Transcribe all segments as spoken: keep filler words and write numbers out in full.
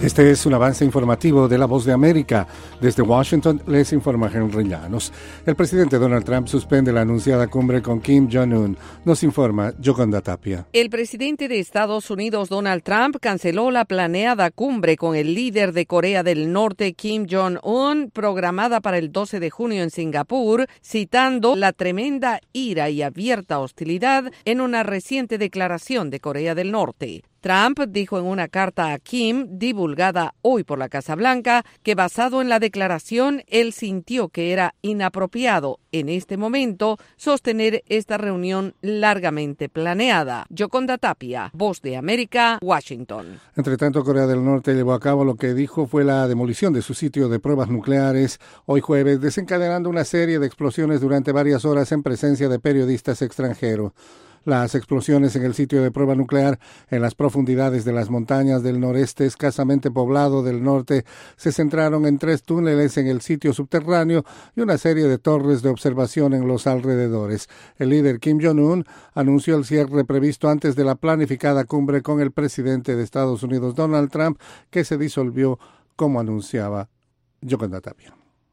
Este es un avance informativo de La Voz de América. Desde Washington les informa Henry Llanos. El presidente Donald Trump suspende la anunciada cumbre con Kim Jong-un. Nos informa Yoconda Tapia. El presidente de Estados Unidos, Donald Trump, canceló la planeada cumbre con el líder de Corea del Norte, Kim Jong-un, programada para el doce de junio en Singapur, citando la tremenda ira y abierta hostilidad en una reciente declaración de Corea del Norte. Trump dijo en una carta a Kim, divulgada hoy por la Casa Blanca, que basado en la declaración, él sintió que era inapropiado en este momento sostener esta reunión largamente planeada. Yoconda Tapia, Voz de América, Washington. Entre tanto, Corea del Norte llevó a cabo lo que dijo fue la demolición de su sitio de pruebas nucleares hoy jueves, desencadenando una serie de explosiones durante varias horas en presencia de periodistas extranjeros. Las explosiones en el sitio de prueba nuclear en las profundidades de las montañas del noreste escasamente poblado del norte se centraron en tres túneles en el sitio subterráneo y una serie de torres de observación en los alrededores. El líder Kim Jong-un anunció el cierre previsto antes de la planificada cumbre con el presidente de Estados Unidos, Donald Trump, que se disolvió como anunciaba Yoconda Tapia.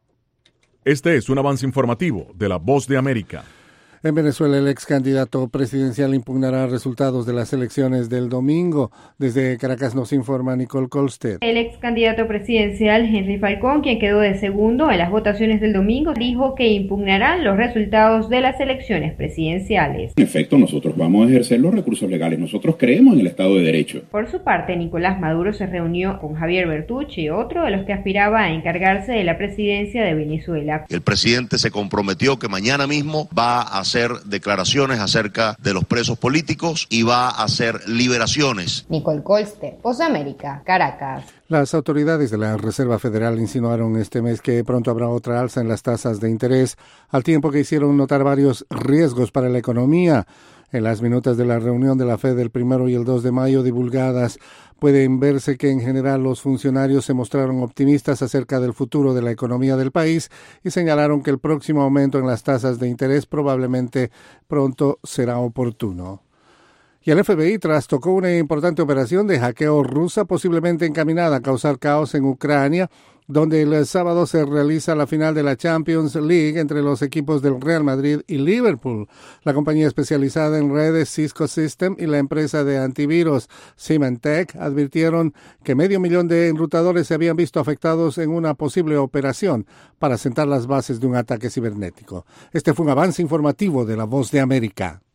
Este es un avance informativo de La Voz de América. En Venezuela, el ex candidato presidencial impugnará resultados de las elecciones del domingo. Desde Caracas nos informa Nicole Colstead. El ex candidato presidencial Henry Falcón, quien quedó de segundo en las votaciones del domingo, dijo que impugnarán los resultados de las elecciones presidenciales. En efecto, nosotros vamos a ejercer los recursos legales. Nosotros creemos en el Estado de Derecho. Por su parte, Nicolás Maduro se reunió con Javier Bertucci, otro de los que aspiraba a encargarse de la presidencia de Venezuela. El presidente se comprometió que mañana mismo va a hacer declaraciones acerca de los presos políticos y va a hacer liberaciones. Nicole Colster, Voz de América, Caracas. Las autoridades de la Reserva Federal insinuaron este mes que pronto habrá otra alza en las tasas de interés, al tiempo que hicieron notar varios riesgos para la economía. En las minutas de la reunión de la Fed del primero y el dos de mayo divulgadas, pueden verse que en general los funcionarios se mostraron optimistas acerca del futuro de la economía del país y señalaron que el próximo aumento en las tasas de interés probablemente pronto será oportuno. Y el F B I trastocó una importante operación de hackeo rusa posiblemente encaminada a causar caos en Ucrania, donde el sábado se realiza la final de la Champions League entre los equipos del Real Madrid y Liverpool. La compañía especializada en redes Cisco System y la empresa de antivirus Symantec advirtieron que medio millón de enrutadores se habían visto afectados en una posible operación para sentar las bases de un ataque cibernético. Este fue un avance informativo de La Voz de América.